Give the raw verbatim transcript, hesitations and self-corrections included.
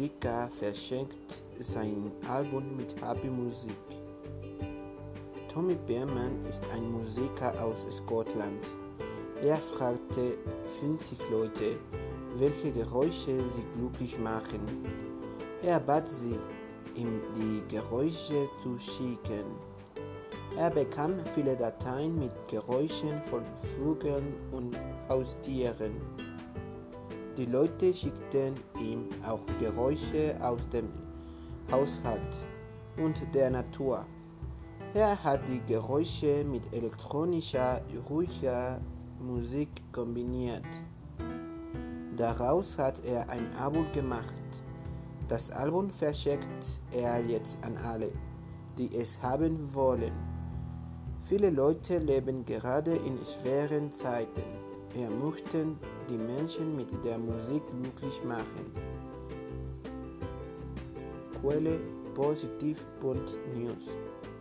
Musiker verschenkt sein Album mit Happy Musik. Tommy Bierman ist ein Musiker aus Schottland. Er fragte fünfzig Leute, welche Geräusche sie glücklich machen. Er bat sie, ihm die Geräusche zu schicken. Er bekam viele Dateien mit Geräuschen von Vögeln und Haustieren. Die Leute schickten ihm auch Geräusche aus dem Haushalt und der Natur. Er hat die Geräusche mit elektronischer, ruhiger Musik kombiniert. Daraus hat er ein Album gemacht. Das Album verschenkt er jetzt an alle, die es haben wollen. Viele Leute leben gerade in schweren Zeiten. Wir möchten die Menschen mit der Musik glücklich machen. Quelle positiv punkt news